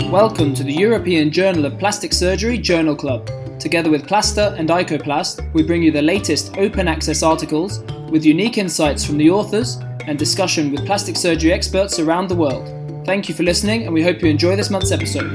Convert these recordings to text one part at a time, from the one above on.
Welcome to the European Journal of Plastic Surgery Journal Club. Together with Plasta and Icoplast, we bring you the latest open access articles with unique insights from the authors and discussion with plastic surgery experts around the world. Thank you for listening, and we hope you enjoy this month's episode.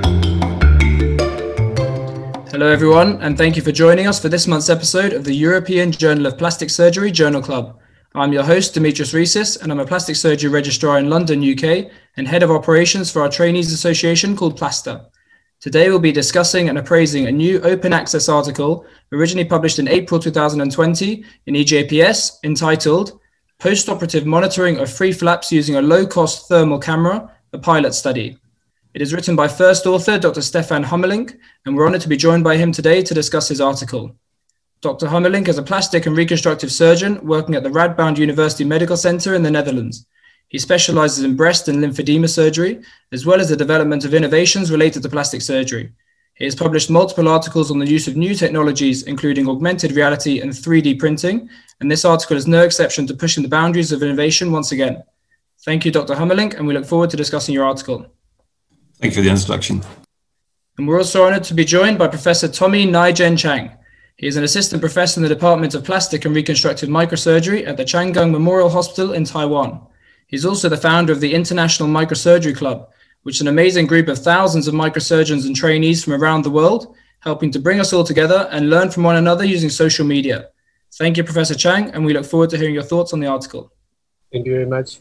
Hello everyone, and thank you for joining us for this month's episode of the European Journal of Plastic Surgery Journal Club. I'm your host, Dimitris Resis, and I'm a plastic surgery registrar in London, UK, and head of operations for our trainees association called Plasta. Today we'll be discussing and appraising a new open access article originally published in April 2020 in EJPS entitled Post-Operative Monitoring of Free Flaps Using a Low-Cost Thermal Camera, a Pilot Study. It is written by first author Dr. Stefan Hummelink, and we're honored to be joined by him today to discuss his article. Dr. Hummelink is a plastic and reconstructive surgeon working at the Radboud University Medical Center in the Netherlands. He specializes in breast and lymphedema surgery, as well as the development of innovations related to plastic surgery. He has published multiple articles on the use of new technologies, including augmented reality and 3D printing, and this article is no exception to pushing the boundaries of innovation once again. Thank you, Dr. Hummelink, and we look forward to discussing your article. Thank you for the introduction. And we're also honored to be joined by Professor Tommy Nai-Jen Chang. He is an assistant professor in the Department of Plastic and Reconstructive Microsurgery at the Changgung Memorial Hospital in Taiwan. He's also the founder of the International Microsurgery Club, which is an amazing group of thousands of microsurgeons and trainees from around the world, helping to bring us all together and learn from one another using social media. Thank you, Professor Chang, and we look forward to hearing your thoughts on the article. Thank you very much.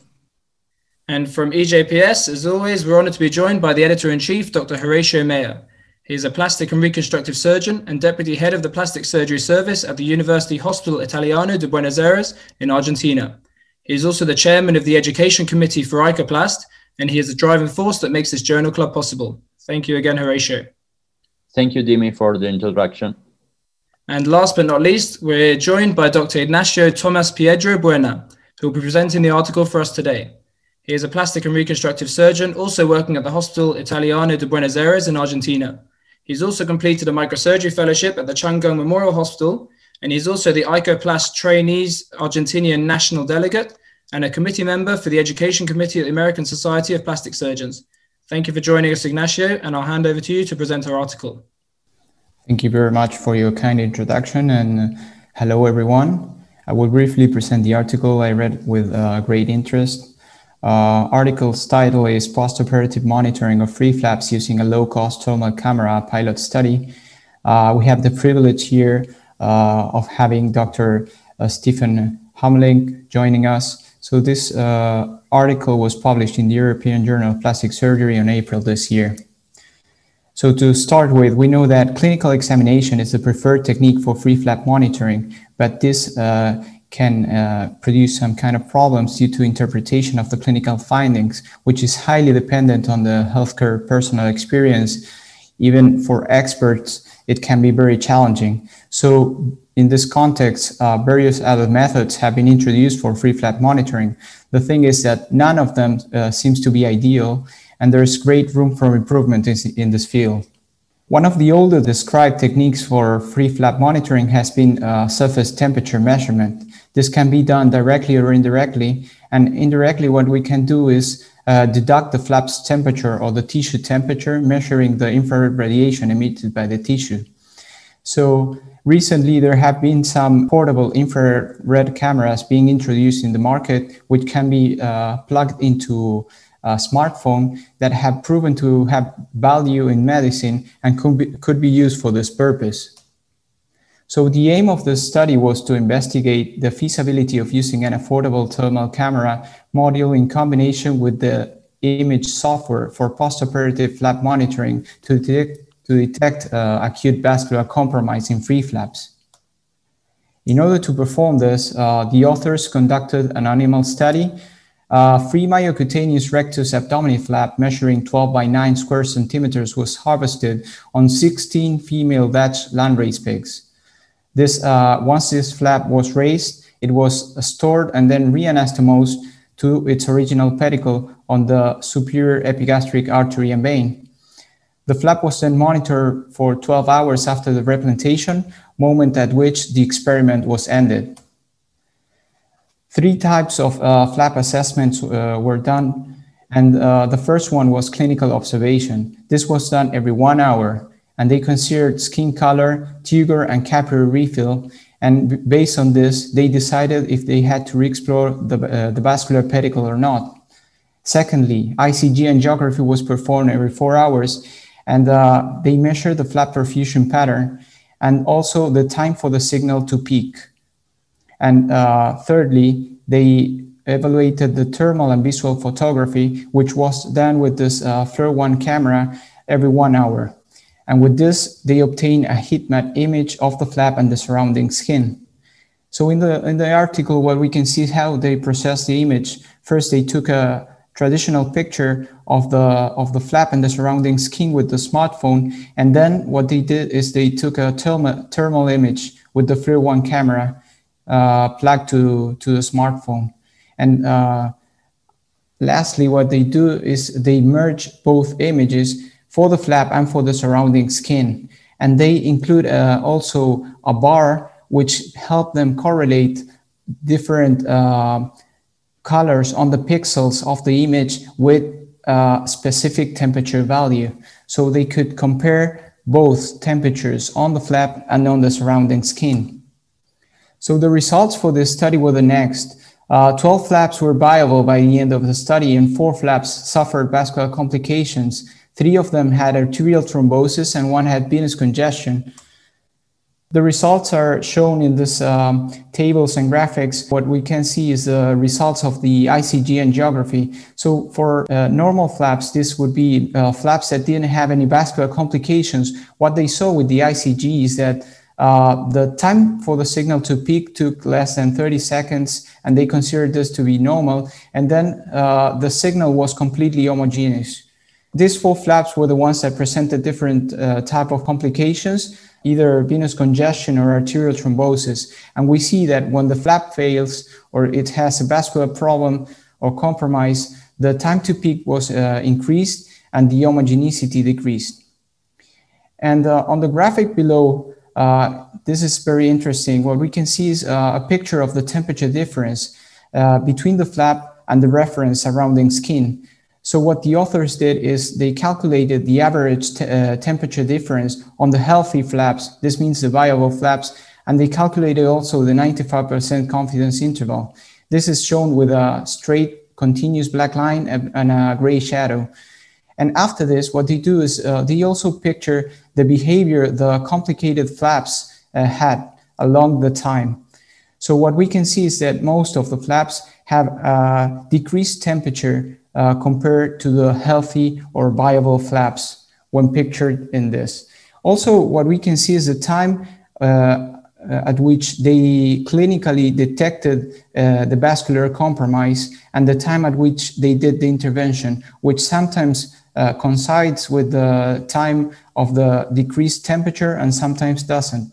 And from EJPS, as always, we're honored to be joined by the editor-in-chief, Dr. Horatio Meyer. He is a plastic and reconstructive surgeon and deputy head of the plastic surgery service at the University Hospital Italiano de Buenos Aires in Argentina. He is also the chairman of the education committee for Icoplast, and he is the driving force that makes this journal club possible. Thank you again, Horatio. Thank you, Dimi, for the introduction. And last but not least, we're joined by Dr. Ignacio Tomas Piedro Buena, who will be presenting the article for us today. He is a plastic and reconstructive surgeon, also working at the Hospital Italiano de Buenos Aires in Argentina. He's also completed a microsurgery fellowship at the Changgung Memorial Hospital, and he's also the Icoplast Trainees Argentinian National Delegate and a committee member for the Education Committee at the American Society of Plastic Surgeons. Thank you for joining us, Ignacio, and I'll hand over to you to present our article. Thank you very much for your kind introduction, and hello everyone. I will briefly present the article I read with great interest. Article's title is Post-Operative Monitoring of Free Flaps Using a Low-Cost Thermal Camera Pilot Study. We have the privilege here of having Dr. Stefan Hummelink joining us. So this article was published in the European Journal of Plastic Surgery in April this year. So to start with, we know that clinical examination is the preferred technique for free flap monitoring, but this can produce some kind of problems due to interpretation of the clinical findings, which is highly dependent on the healthcare personnel experience. Even for experts, it can be very challenging. So in this context, various other methods have been introduced for free flap monitoring. The thing is that none of them seems to be ideal, and there's great room for improvement in this field. One of the older described techniques for free flap monitoring has been surface temperature measurement. This can be done directly or indirectly, and indirectly what we can do is deduct the flap's temperature or the tissue temperature, measuring the infrared radiation emitted by the tissue. So recently there have been some portable infrared cameras being introduced in the market, which can be plugged into a smartphone that have proven to have value in medicine and could be used for this purpose. So the aim of the study was to investigate the feasibility of using an affordable thermal camera module in combination with the image software for postoperative flap monitoring to detect acute vascular compromise in free flaps. In order to perform this, the authors conducted an animal study. Free myocutaneous rectus abdominis flap measuring 12 by 9 square centimeters was harvested on 16 female Dutch landrace pigs. Once this flap was raised, it was stored and then reanastomosed to its original pedicle on the superior epigastric artery and vein. The flap was then monitored for 12 hours after the replantation, moment at which the experiment was ended. 3 types of flap assessments were done, And the first one was clinical observation. This was done every 1 hour, and they considered skin color, turgor, and capillary refill. And based on this, they decided if they had to re-explore the vascular pedicle or not. Secondly, ICG angiography was performed every 4 hours, and they measured the flap perfusion pattern and also the time for the signal to peak. And thirdly, they evaluated the thermal and visual photography, which was done with this FLIR-1 camera every 1 hour. And with this, they obtained a heat map image of the flap and the surrounding skin. So in the article, what we can see is how they processed the image. First, they took a traditional picture of the flap and the surrounding skin with the smartphone. And then what they did is they took a thermal image with the FLIR-1 camera plugged to the smartphone. And lastly, what they do is they merge both images for the flap and for the surrounding skin. And they include also a bar which help them correlate different colors on the pixels of the image with specific temperature value. So they could compare both temperatures on the flap and on the surrounding skin. So the results for this study were the next. 12 flaps were viable by the end of the study, and 4 flaps suffered vascular complications. 3 of them had arterial thrombosis and 1 had venous congestion. The results are shown in this tables and graphics. What we can see is the results of the ICG angiography. So for normal flaps, this would be flaps that didn't have any vascular complications. What they saw with the ICG is that the time for the signal to peak took less than 30 seconds, and they considered this to be normal. And then the signal was completely homogeneous. These 4 flaps were the ones that presented different type of complications, either venous congestion or arterial thrombosis. And we see that when the flap fails or it has a vascular problem or compromise, the time to peak was increased and the homogeneity decreased. And on the graphic below, this is very interesting. What we can see is a picture of the temperature difference between the flap and the reference surrounding skin. So what the authors did is they calculated the average temperature difference on the healthy flaps. This means the viable flaps. And they calculated also the 95% confidence interval. This is shown with a straight continuous black line and a gray shadow. And after this, what they do is they also picture the behavior the complicated flaps had along the time. So what we can see is that most of the flaps have a decreased temperature compared to the healthy or viable flaps when pictured in this. Also, what we can see is the time at which they clinically detected the vascular compromise and the time at which they did the intervention, which sometimes coincides with the time of the decreased temperature and sometimes doesn't.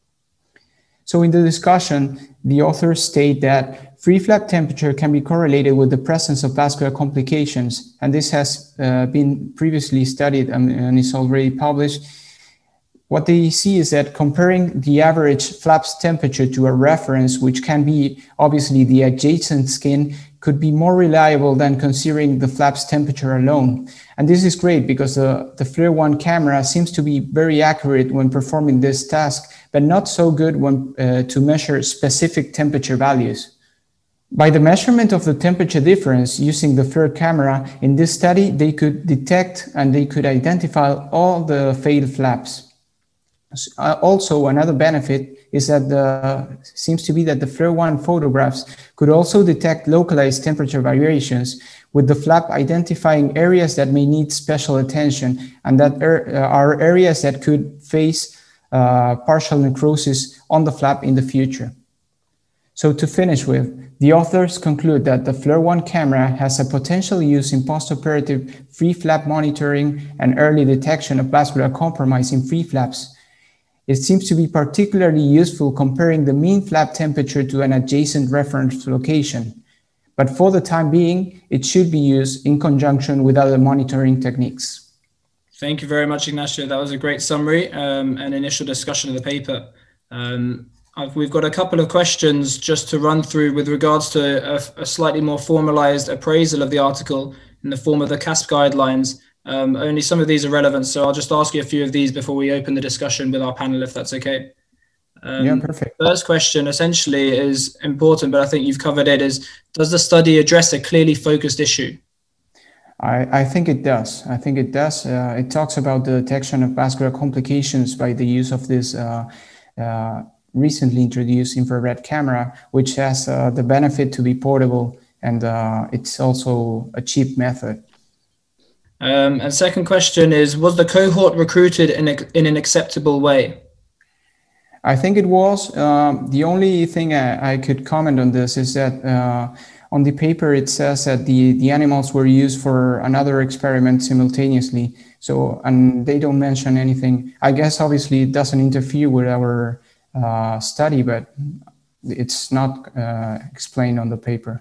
So in the discussion, the authors state that free flap temperature can be correlated with the presence of vascular complications, and this has been previously studied and is already published. What they see is that comparing the average flaps temperature to a reference, which can be obviously the adjacent skin, could be more reliable than considering the flaps temperature alone. And this is great because the FLIR-1 camera seems to be very accurate when performing this task, but not so good when to measure specific temperature values. By the measurement of the temperature difference using the FLIR camera, in this study, they could detect and they could identify all the failed flaps. Also, another benefit is that seems to be that the FLIR-1 photographs could also detect localized temperature variations, with the flap identifying areas that may need special attention and that are areas that could face partial necrosis on the flap in the future. So to finish with, the authors conclude that the FLIR-1 camera has a potential use in postoperative free flap monitoring and early detection of vascular compromise in free flaps. It seems to be particularly useful comparing the mean flap temperature to an adjacent reference location. But for the time being, it should be used in conjunction with other monitoring techniques. Thank you very much, Ignacio. That was a great summary and initial discussion of the paper. We've got a couple of questions just to run through with regards to a slightly more formalized appraisal of the article in the form of the CASP guidelines. Only some of these are relevant, so I'll just ask you a few of these before we open the discussion with our panel, if that's okay. Yeah, perfect. First question essentially is important, but I think you've covered it, is does the study address a clearly focused issue? I think it does. I think it does. It talks about the detection of vascular complications by the use of this recently introduced infrared camera, which has the benefit to be portable, and it's also a cheap method. And second question is, was the cohort recruited in an acceptable way? I think it was. The only thing I could comment on this is that on the paper it says that the animals were used for another experiment simultaneously. So, and they don't mention anything. I guess obviously it doesn't interfere with our study, but it's not explained on the paper.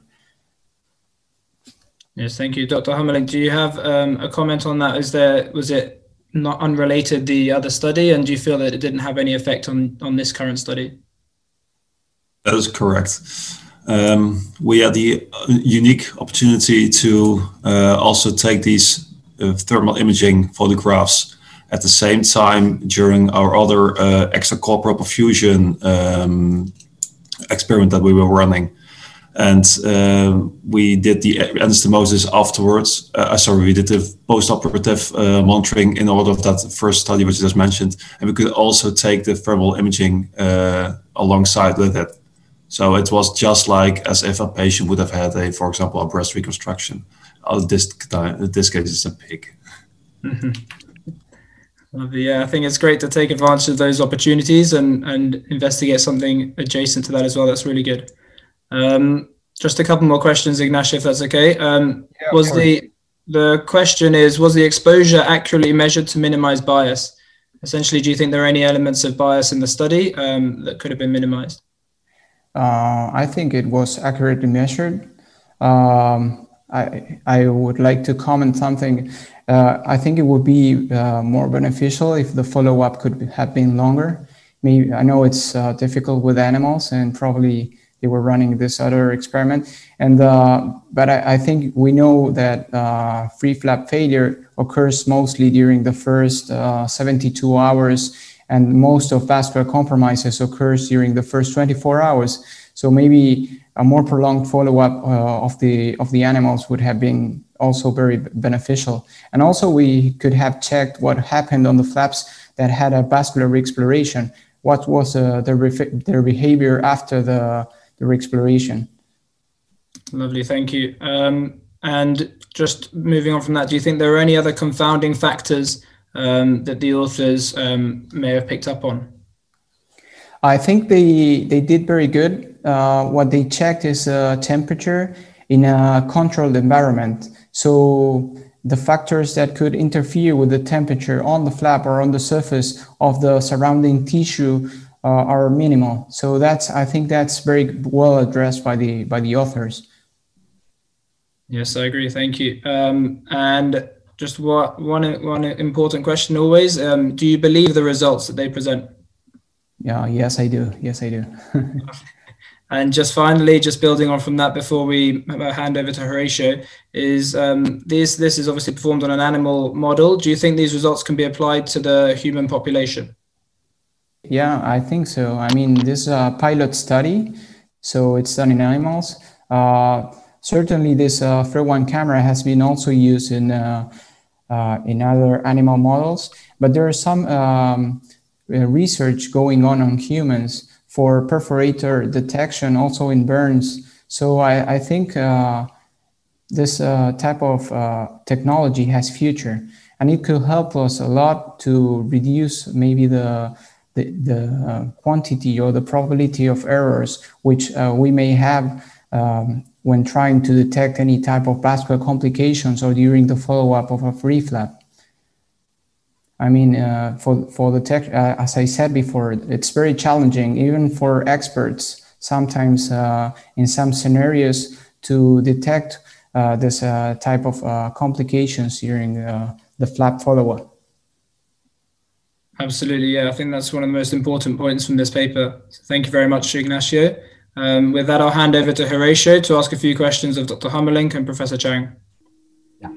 Yes, thank you. Dr. Hummerling, do you have a comment on that? Was it not unrelated, the other study, and do you feel that it didn't have any effect on this current study? That is correct. We had the unique opportunity to also take these thermal imaging photographs at the same time during our other extracorporeal perfusion experiment that we were running. And we did the anastomosis afterwards. We did the post-operative monitoring in order of that first study, which I just mentioned. And we could also take the thermal imaging alongside with it. So it was just like as if a patient would have had for example, a breast reconstruction. In this case, it's a pig. Mm-hmm. Yeah, I think it's great to take advantage of those opportunities and investigate something adjacent to that as well. That's really good. Just a couple more questions, Ignacio, if that's okay. The question is, was the exposure accurately measured to minimize bias? Essentially, do you think there are any elements of bias in the study that could have been minimized? I think it was accurately measured. I would like to comment something. I think it would be more beneficial if the follow-up could have been longer. Maybe, I know it's difficult with animals, and probably they were running this other experiment. And but I think we know that free flap failure occurs mostly during the first 72 hours, and most of vascular compromises occurs during the first 24 hours. So maybe a more prolonged follow-up of the animals would have been also very beneficial. And also we could have checked what happened on the flaps that had a vascular reexploration. What was their behavior after the reexploration? Lovely, thank you. And just moving on from that, do you think there are any other confounding factors that the authors may have picked up on? I think they did very good. What they checked is temperature in a controlled environment. So the factors that could interfere with the temperature on the flap or on the surface of the surrounding tissue are minimal. So I think that's very well addressed by the authors. Yes, I agree. Thank you. And just one important question always: do you believe the results that they present? Yeah. Yes, I do. Yes, I do. And just finally, just building on from that, before we hand over to Horatio, is this is obviously performed on an animal model. Do you think these results can be applied to the human population? Yeah, I think so. I mean, this is a pilot study, so it's done in animals. Certainly, this FRE1 camera has been also used in other animal models, but there is some research going on humans for perforator detection, also in burns. So I think this type of technology has future, and it could help us a lot to reduce maybe the quantity or the probability of errors which we may have when trying to detect any type of vascular complications or during the follow-up of a free flap. I mean, for the tech, as I said before, it's very challenging, even for experts, sometimes in some scenarios, to detect this type of complications during the flap follow-up. Absolutely, yeah. I think that's one of the most important points from this paper. So thank you very much, Ignacio. With that, I'll hand over to Horatio to ask a few questions of Dr. Hummerling and Professor Chang. Yeah,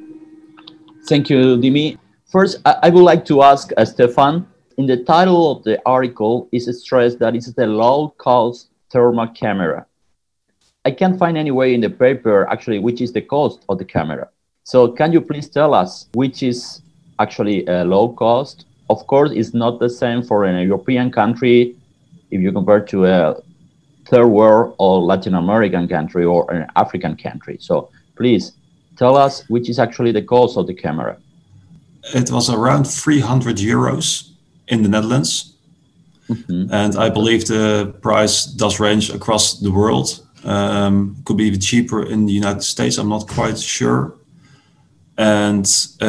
Thank you, Dimi. First, I would like to ask Stefan, in the title of the article is stressed that it's the low-cost thermal camera. I can't find any way in the paper, actually, which is the cost of the camera. So can you please tell us which is actually a low cost? Of course, it's not the same for a European country if you compare to a third world or Latin American country or an African country. So please tell us which is actually the cost of the camera. It was around 300 euros in the Netherlands. Mm-hmm. And I believe the price does range across the world. Could be even cheaper in the United States. I'm not quite sure. And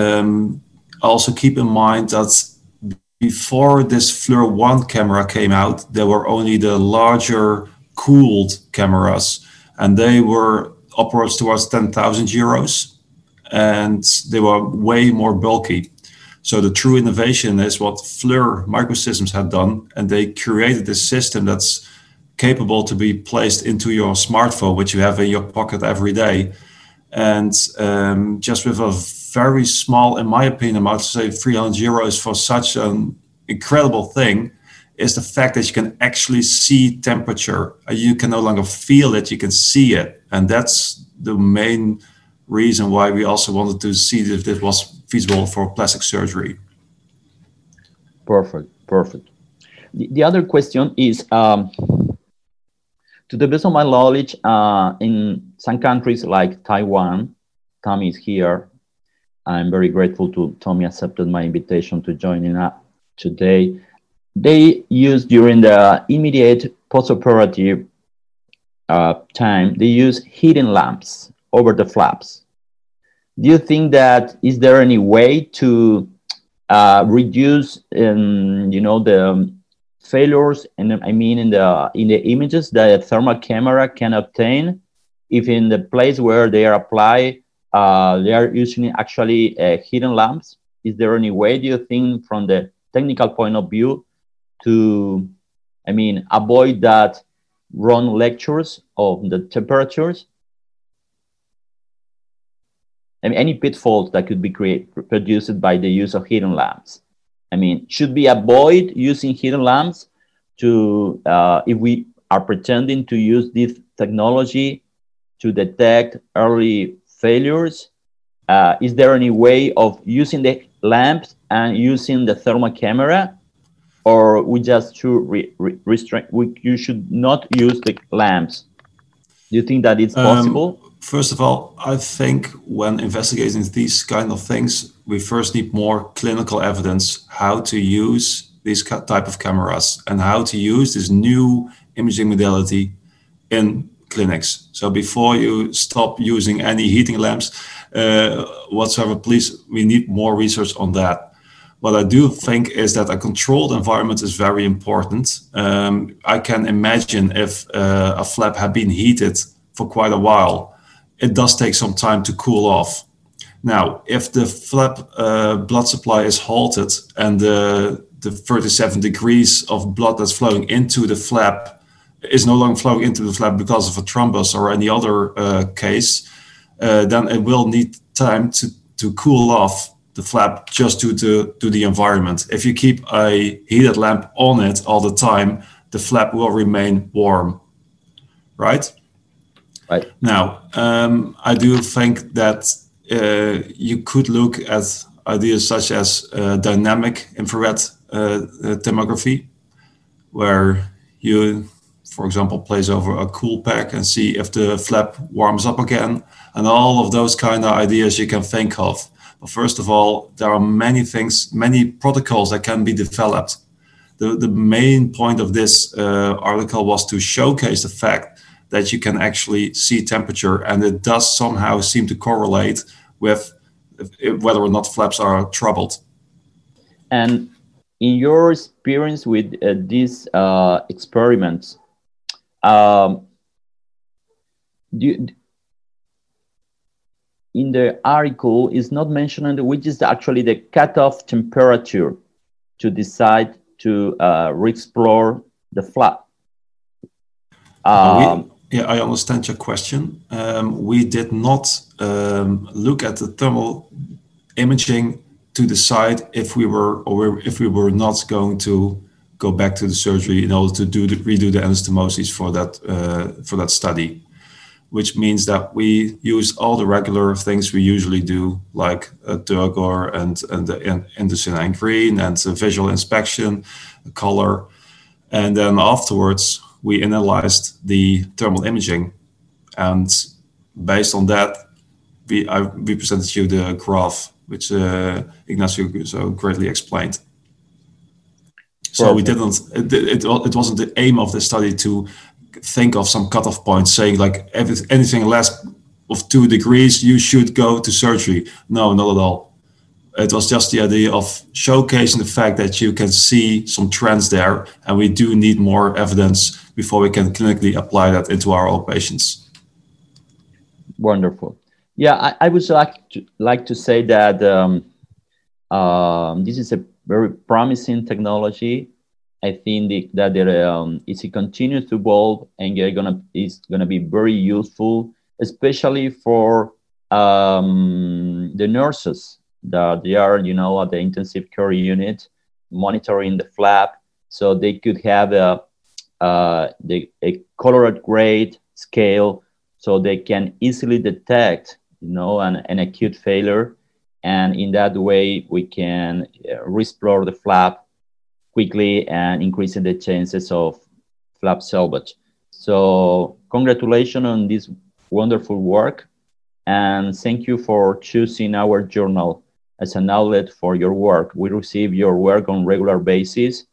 also keep in mind that before this FLIR 1 camera came out, there were only the larger cooled cameras, and they were upwards towards 10,000 euros, and they were way more bulky. So the true innovation is what FLIR Microsystems had done, and they created this system that's capable to be placed into your smartphone, which you have in your pocket every day. And just with a very small, in my opinion, amount, to say 300 euros for such an incredible thing, is the fact that you can actually see temperature. You can no longer feel it, you can see it. And that's the main reason why we also wanted to see if this was feasible for plastic surgery. Perfect. The other question is, to the best of my knowledge, in some countries like Taiwan, Tommy is here. I'm very grateful to Tommy accepted my invitation to join in today. They use during the immediate postoperative time, they use hidden lamps over the flaps. Do you think that is there any way to reduce, the failures, and I mean in the images that a thermal camera can obtain, if in the place where they are applied, they are using actually hidden lamps? Is there any way, do you think, from the technical point of view, to, avoid that wrong lectures of the temperatures? Any pitfalls that could be produced by the use of hidden lamps? Should we avoid using hidden lamps to, if we are pretending to use this technology to detect early failures? Is there any way of using the lamps and using the thermal camera, or we just should restrain? You should not use the lamps. Do you think that it's possible? First of all, I think when investigating these kind of things, we first need more clinical evidence how to use these type of cameras and how to use this new imaging modality in clinics. So before you stop using any heating lamps whatsoever, please, we need more research on that. What I do think is that a controlled environment is very important. I can imagine if a flap had been heated for quite a while, it does take some time to cool off. Now, if the flap blood supply is halted and the 37 degrees of blood that's flowing into the flap is no longer flowing into the flap because of a thrombus or any other case, then it will need time to cool off the flap just due to the environment. If you keep a heated lamp on it all the time, the flap will remain warm, right? Right. Now, I do think that you could look at ideas such as dynamic infrared thermography, where you, for example, place over a cool pack and see if the flap warms up again, and all of those kind of ideas you can think of. But first of all, there are many things, many protocols that can be developed. The main point of this article was to showcase the fact that you can actually see temperature, and it does somehow seem to correlate with whether or not flaps are troubled. And in your experience with these experiments, in the article is not mentioned which is actually the cutoff temperature to decide to re-explore the flap. Yeah, I understand your question. We did not look at the thermal imaging to decide if we were not going to go back to the surgery in order to redo the anastomosis for that study, which means that we use all the regular things we usually do, like a Turgor and the indocyanine green and the visual inspection, the color. And then afterwards, we analyzed the thermal imaging. And based on that, we presented you the graph, which Ignacio so greatly explained. So we didn't, it wasn't the aim of the study to think of some cutoff point saying like anything less of 2 degrees, you should go to surgery. No, not at all. It was just the idea of showcasing the fact that you can see some trends there, and we do need more evidence before we can clinically apply that into our own patients. Wonderful. Yeah, I would like to say that this is a very promising technology. I think that it continues to evolve and is gonna be very useful, especially for the nurses that they are, at the intensive care unit monitoring the flap, so they could have a colored grade scale, so they can easily detect, an acute failure, and in that way we can re-explore the flap quickly and increasing the chances of flap salvage. So congratulations on this wonderful work, and thank you for choosing our journal as an outlet for your work. We receive your work on regular basis.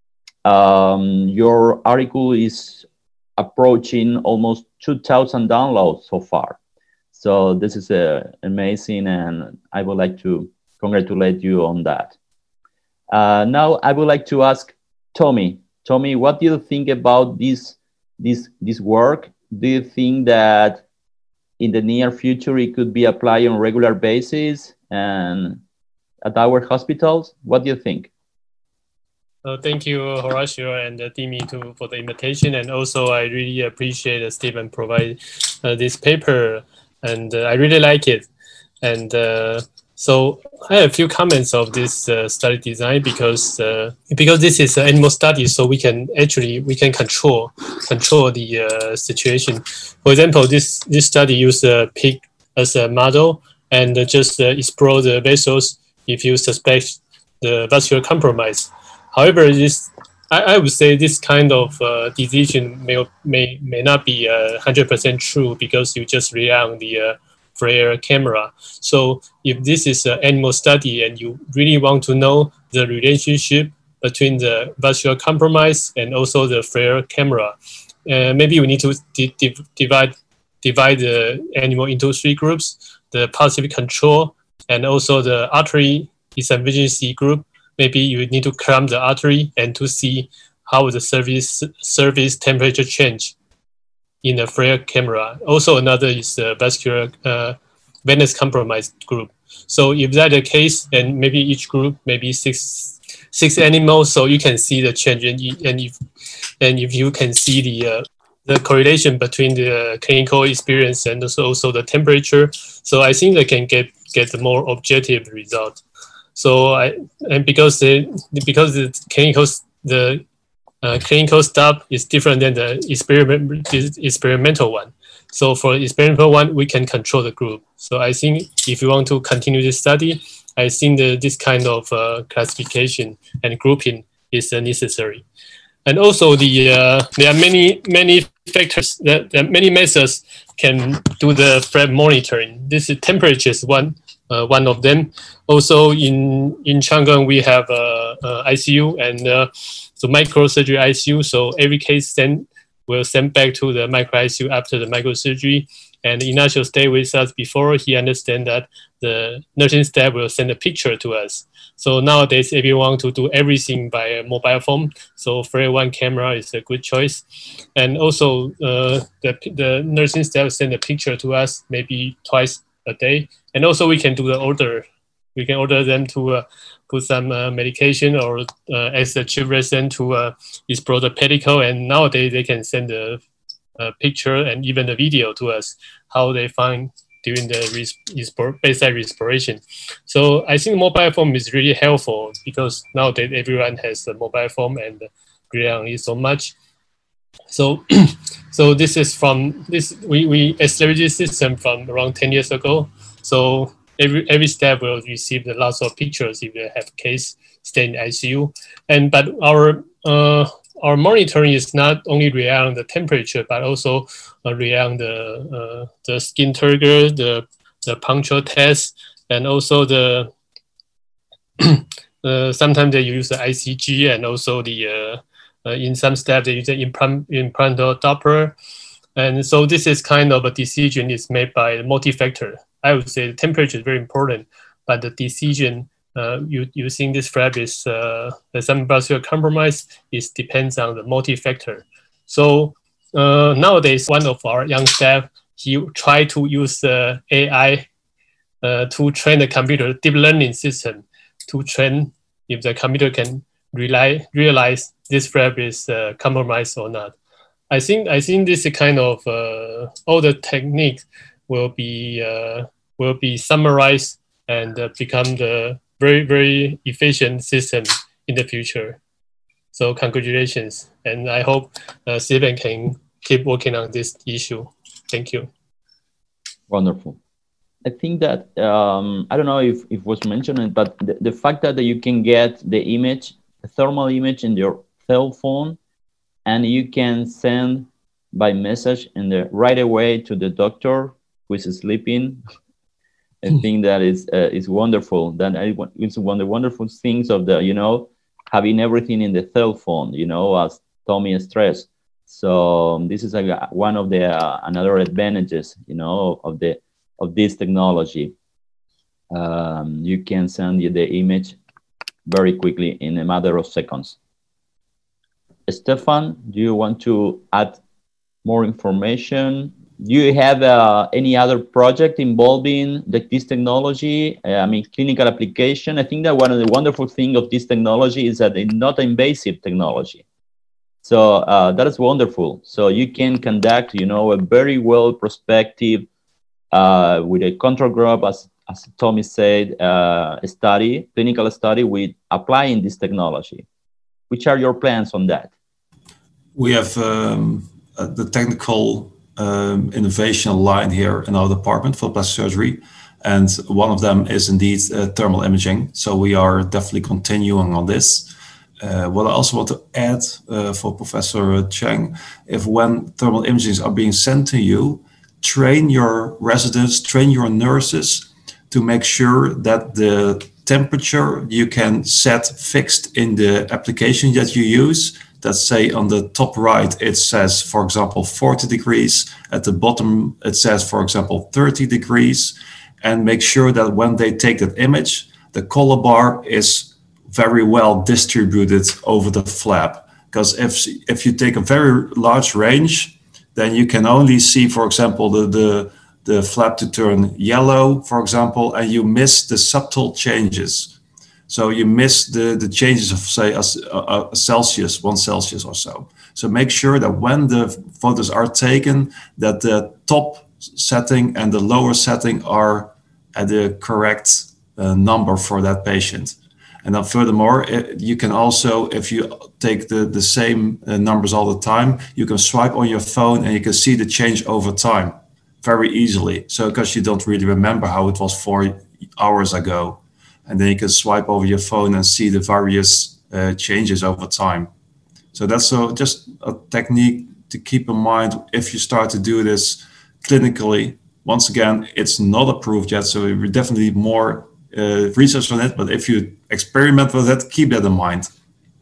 Your article is approaching almost 2,000 downloads so far. So this is amazing, and I would like to congratulate you on that. Now I would like to ask Tommy. Tommy, what do you think about this work? Do you think that in the near future it could be applied on a regular basis and at our hospitals? What do you think? Thank you, Horacio and Dimi, for the invitation, and also I really appreciate Stephen provide this paper, and I really like it. And so I have a few comments of this study design because this is an animal study, so we can control the situation. For example, this study used a pig as a model and just explore the vessels if you suspect the vascular compromise. However, I would say this kind of decision may not be 100% true because you just rely on the FLAIR camera. So if this is an animal study and you really want to know the relationship between the vascular compromise and also the FLAIR camera, maybe we need to divide the animal into 3 groups: the positive control and also the artery insufficiency group. Maybe you need to clamp the artery and to see how the surface temperature change in the FLAIR camera. Also, another is the vascular venous compromised group. So if that's the case, and maybe each group, maybe six animals, so you can see the change, and if you can see the correlation between the clinical experience and also the temperature, so I think they can get a more objective result. So because the clinical stuff is different than the experimental one. So for experimental one, we can control the group. So I think if you want to continue this study, I think this kind of classification and grouping is necessary. And also there are many factors that many methods can do the flap monitoring. This is temperature is one of them. Also in Chang'an we have ICU and so microsurgery ICU. So every case will send back to the micro ICU after the microsurgery. And Ignacio stayed with us before. He understands that the nursing staff will send a picture to us. So nowadays, if you want to do everything by a mobile phone, so FLAIR 1 camera is a good choice. And also the nursing staff send a picture to us maybe twice a day. And also we can do the order. We can order them to put some medication or as a chief resident to explore the pedicle. And nowadays they can send a picture and even a video to us how they find during the bedside respiration. So I think mobile phone is really helpful because nowadays everyone has a mobile phone and rely on it so much. So, so this is from this we established this system from around 10 years ago. So every step will receive lots of pictures if they have case stay in ICU. But our monitoring is not only rely on the temperature, but also rely on the skin turgor, the puncture test, and also the sometimes they use the ICG, and also the in some steps they use the implantal Doppler. And so this is kind of a decision is made by multi-factor. I would say the temperature is very important, but the decision using this flap is some vascular compromise depends on the multi-factor. So nowadays, one of our young staff, he tried to use AI to train the computer, deep learning system, to train if the computer can realize this flap is compromised or not. I think this kind of all the techniques will be summarized and become the very, very efficient system in the future. So congratulations, and I hope Stephen can keep working on this issue. Thank you. Wonderful. I think that I don't know if it was mentioned, but the fact that you can get the image, the thermal image in your cell phone, and you can send by message right away to the doctor who is sleeping. I think that is wonderful. That it's one of the wonderful things of the having everything in the cell phone. As Tommy stressed. So this is one of the another advantages of this technology. You can send you the image very quickly in a matter of seconds. Stefan, do you want to add more information? Do you have any other project involving this technology? Clinical application. I think that one of the wonderful things of this technology is that it's not invasive technology. So that is wonderful. So you can conduct, a very well prospective with a control group, as Tommy said, clinical study with applying this technology. Which are your plans on that? We have the technical innovation line here in our department for plastic surgery, and one of them is indeed thermal imaging. So we are definitely continuing on this. What I also want to add for Professor Cheng, when thermal imagings are being sent to you, train your residents, train your nurses to make sure that the temperature you can set fixed in the application that you use. That say on the top right, it says, for example, 40 degrees. At the bottom, it says, for example, 30 degrees. And make sure that when they take that image, the color bar is very well distributed over the flap. Because if you take a very large range, then you can only see, for example, the flap to turn yellow, for example, and you miss the subtle changes. So you miss the changes of, say, a Celsius, 1 Celsius or so. So make sure that when the photos are taken, that the top setting and the lower setting are at the correct number for that patient. And then furthermore, you can also, if you take the same numbers all the time, you can swipe on your phone and you can see the change over time very easily. So because you don't really remember how it was 4 hours ago. And then you can swipe over your phone and see the various changes over time. So that's just a technique to keep in mind if you start to do this clinically. Once again, it's not approved yet, so we definitely need more research on it. But if you experiment with it, keep that in mind.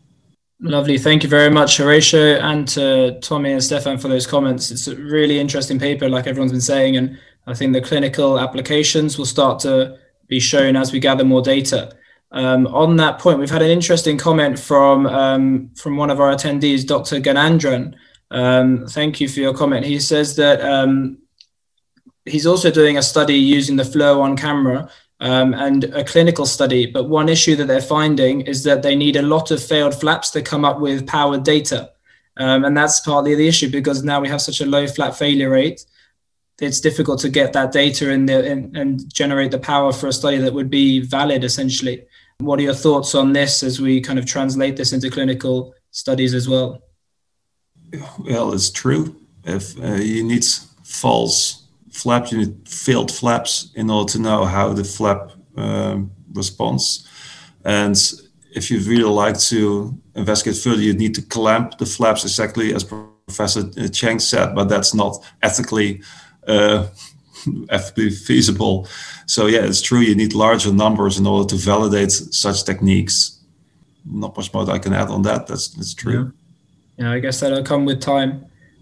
Lovely. Thank you very much, Horatio, and to Tommy and Stefan for those comments. It's a really interesting paper, like everyone's been saying, and I think the clinical applications will start to be shown as we gather more data. On that point, we've had an interesting comment from one of our attendees, Dr. Ganandran. Thank you for your comment. He says that he's also doing a study using the Flow on camera and a clinical study, but one issue that they're finding is that they need a lot of failed flaps to come up with powered data. And that's partly the issue because now we have such a low flap failure rate. it's difficult to get that data and generate the power for a study that would be valid, essentially. What are your thoughts on this as we kind of translate this into clinical studies as well? Well, it's true. If you need false flaps, you need filled flaps in order to know how the flap responds. And if you really like to investigate further, you need to clamp the flaps exactly as Professor Cheng said, but that's not ethically feasible. So yeah, it's true. You need larger numbers in order to validate such techniques. Not much more that I can add on that. That's true. Yeah, I guess that'll come with time.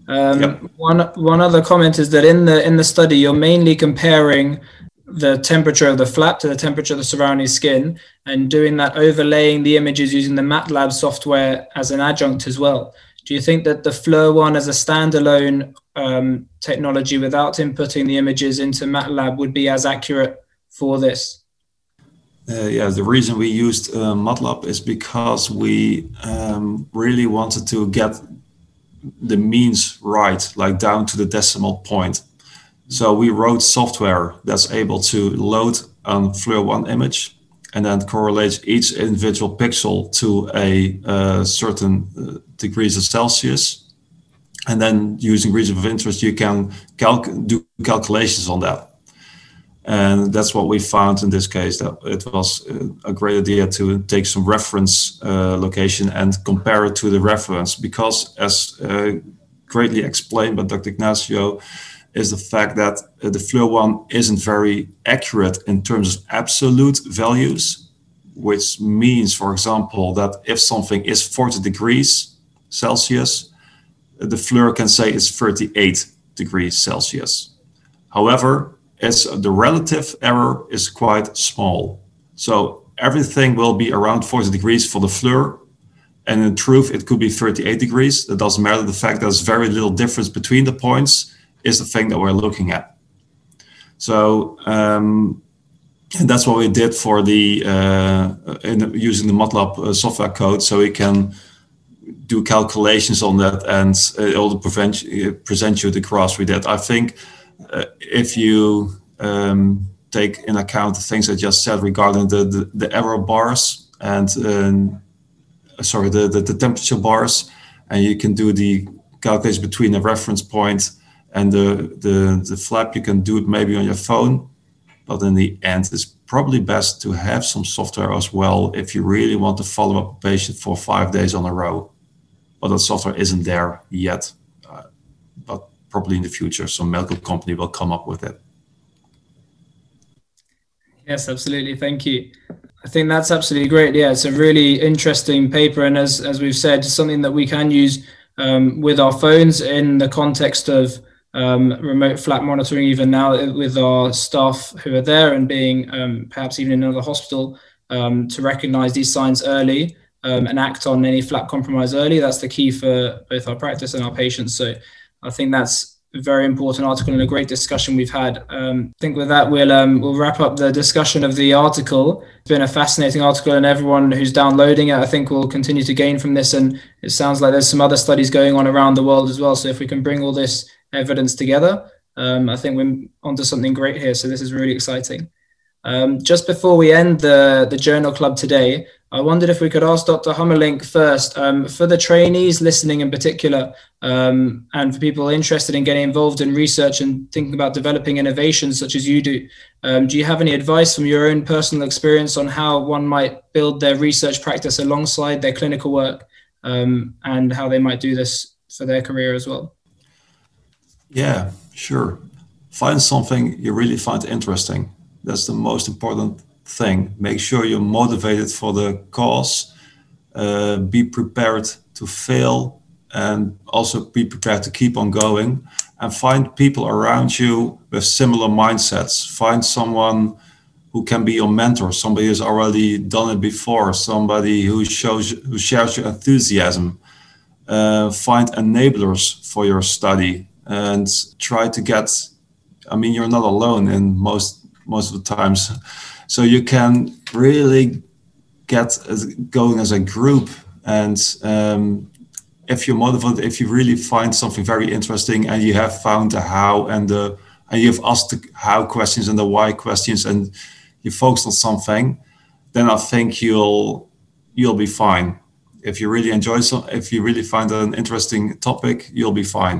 One other comment is that in the study, you're mainly comparing the temperature of the flap to the temperature of the surrounding skin, and doing that, overlaying the images using the MATLAB software as an adjunct as well. Do you think that the FLIR one as a standalone technology without inputting the images into MATLAB would be as accurate for this? The reason we used MATLAB is because we really wanted to get the means right, like down to the decimal point. So we wrote software that's able to load a FLIR1 image and then correlates each individual pixel to a certain degrees of Celsius. And then using region of interest, you can do calculations on that. And that's what we found in this case, that it was a great idea to take some reference location and compare it to the reference, because as greatly explained by Dr. Ignacio, is the fact that the FLIR1 isn't very accurate in terms of absolute values, which means, for example, that if something is 40 degrees Celsius, the FLIR can say it's 38 degrees Celsius. However, the relative error is quite small. So everything will be around 40 degrees for the FLIR, and in truth, it could be 38 degrees. It doesn't matter. The fact there's very little difference between the points is the thing that we're looking at. So and that's what we did for the using the MATLAB software code, so we can do calculations on that and all present you the graphs we did. I think if you take in account the things I just said regarding the error bars and the temperature bars, and you can do the calculation between the reference point and the flap, you can do it maybe on your phone, but in the end, it's probably best to have some software as well if you really want to follow up a patient for 5 days on a row. But that software isn't there yet, but probably in the future, some medical company will come up with it. Yes, absolutely. Thank you. I think that's absolutely great. Yeah, it's a really interesting paper, and as we've said, something that we can use with our phones in the context of remote flap monitoring, even now with our staff who are there and being perhaps even in another hospital, to recognize these signs early and act on any flap compromise early. That's the key for both our practice and our patients. So I think that's a very important article and a great discussion we've had. I think with that, we'll wrap up the discussion of the article. It's been a fascinating article, and everyone who's downloading it, I think, will continue to gain from this. And it sounds like there's some other studies going on around the world as well. So if we can bring all this evidence together, I think we're onto something great here. So this is really exciting. Just before we end the Journal Club today, I wondered if we could ask Dr. Hummelink first, for the trainees listening in particular, and for people interested in getting involved in research and thinking about developing innovations such as you do. Do you have any advice from your own personal experience on how one might build their research practice alongside their clinical work, and how they might do this for their career as well? Yeah, sure. Find something you really find interesting. That's the most important thing. Make sure you're motivated for the cause. Be prepared to fail, and also be prepared to keep on going. And find people around you with similar mindsets. Find someone who can be your mentor, somebody who's already done it before, somebody who shares your enthusiasm. Find enablers for your study, and try to get, you're not alone in most of the times. So you can really get going as a group. And if you're motivated, if you really find something very interesting and you have found the how and the and you've asked the how questions and the why questions, and you focus on something, then I think you'll be fine. If you really enjoy if you really find an interesting topic, you'll be fine.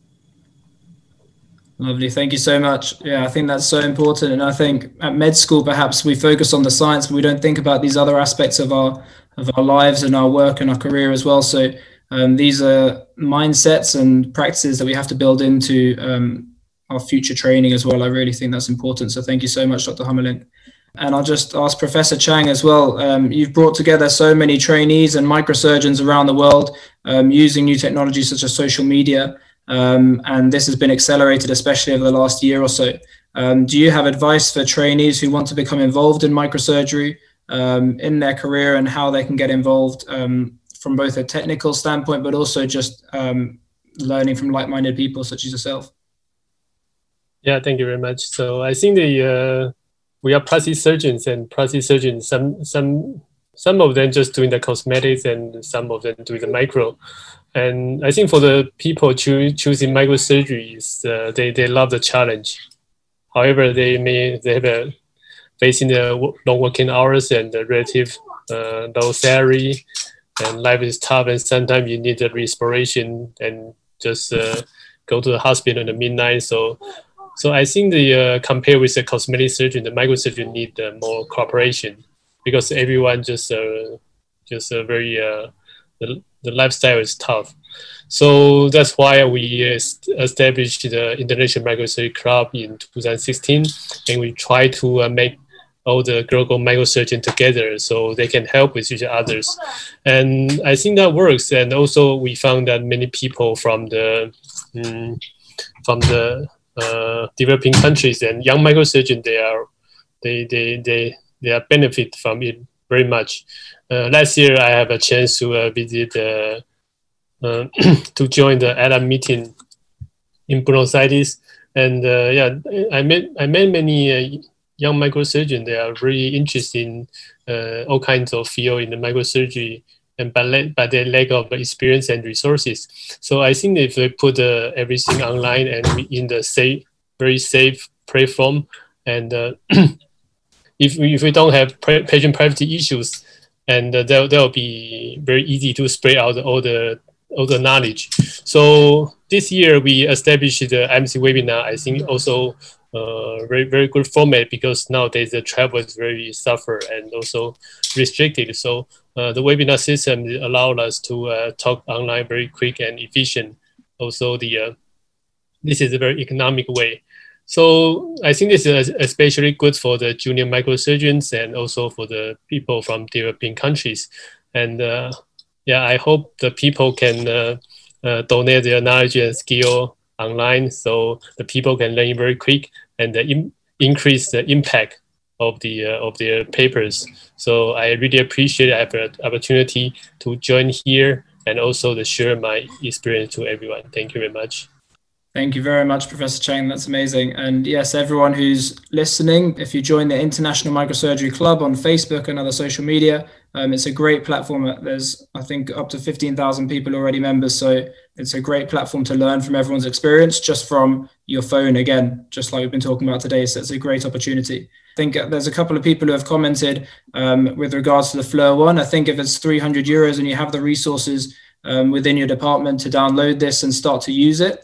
Lovely, thank you so much. Yeah, I think that's so important, and I think at med school perhaps we focus on the science, but we don't think about these other aspects of our lives and our work and our career as well. So these are mindsets and practices that we have to build into our future training as well. I really think that's important. So thank you so much, Dr. Hummerling. And I'll just ask Professor Chang as well. You've brought together so many trainees and microsurgeons around the world using new technologies such as social media. And this has been accelerated, especially over the last year or so. Do you have advice for trainees who want to become involved in microsurgery in their career, and how they can get involved from both a technical standpoint, but also just learning from like-minded people such as yourself? Yeah, thank you very much. So I think we are plastic surgeons, and plastic surgeons, some of them just doing the cosmetics, and some of them doing the micro. And I think for the people choosing microsurgery, they love the challenge. However, they have facing the long working hours and the relative low salary, and life is tough, and sometimes you need the respiration and just go to the hospital in the midnight. So I think compared with the cosmetic surgeon, the microsurgeon need more cooperation, because everyone just very the lifestyle is tough. So that's why we established the International Microsurgery Club in 2016, and we try to make all the global microsurgeons together so they can help with each other. And I think that works. And also we found that many people from the developing countries and young microsurgeons, they are benefit from it very much. Last year I have a chance to visit to join the ALAM meeting in Buenos Aires, and I met many young microsurgeons. They are really interested in all kinds of field in the microsurgery, and by their lack of experience and resources. So I think if they put everything online and in the very safe platform, and if we don't have patient privacy issues, and they'll be very easy to spread out all the knowledge. So this year we established the IMC webinar. I think also very, very good format, because nowadays the travel is very suffer and also restricted. So the webinar system allowed us to talk online very quick and efficient. Also this is a very economic way. So I think this is especially good for the junior microsurgeons and also for the people from developing countries. And I hope the people can donate their knowledge and skill online, so the people can learn very quick and increase the impact of their papers. So I really appreciate I have an opportunity to join here and also to share my experience to everyone. Thank you very much. Thank you very much, Professor Chang. That's amazing. And yes, everyone who's listening, if you join the International Microsurgery Club on Facebook and other social media, it's a great platform. There's, I think, up to 15,000 people already members. So it's a great platform to learn from everyone's experience just from your phone, again, just like we've been talking about today. So it's a great opportunity. I think there's a couple of people who have commented with regards to the FLIR one. I think if it's 300 euros and you have the resources within your department to download this and start to use it,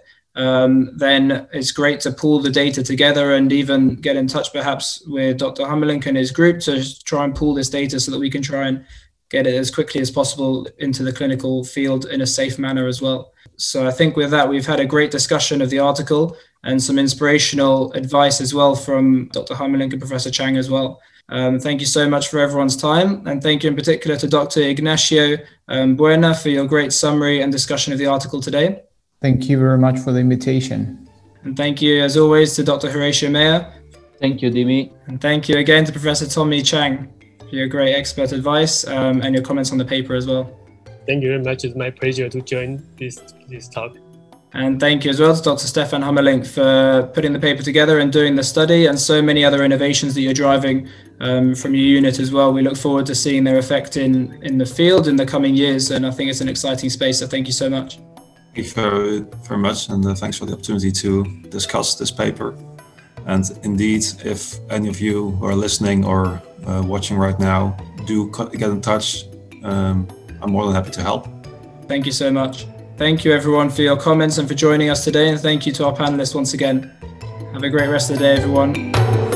then it's great to pull the data together and even get in touch perhaps with Dr. Hummerling and his group to try and pull this data so that we can try and get it as quickly as possible into the clinical field in a safe manner as well. So I think with that, we've had a great discussion of the article and some inspirational advice as well from Dr. Hummerling and Professor Chang as well. Thank you so much for everyone's time. And thank you in particular to Dr. Ignacio Buena for your great summary and discussion of the article today. Thank you very much for the invitation. And thank you, as always, to Dr. Horatio Meyer. Thank you, Dimi. And thank you again to Professor Tommy Chang for your great expert advice and your comments on the paper as well. Thank you very much. It's my pleasure to join this talk. And thank you as well to Dr. Stefan Hummerling for putting the paper together and doing the study, and so many other innovations that you're driving from your unit as well. We look forward to seeing their effect in the field in the coming years, and I think it's an exciting space, so thank you so much. Thank you very much, and thanks for the opportunity to discuss this paper. And indeed, if any of you who are listening or watching right now do get in touch, I'm more than happy to help. Thank you so much. Thank you everyone for your comments and for joining us today, and thank you to our panelists once again. Have a great rest of the day, everyone.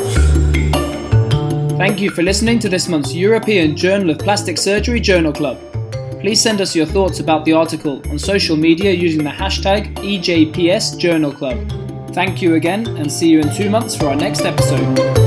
Thank you for listening to this month's European Journal of Plastic Surgery Journal Club. Please send us your thoughts about the article on social media using the hashtag EJPS Journal Club. Thank you again, and see you in 2 months for our next episode.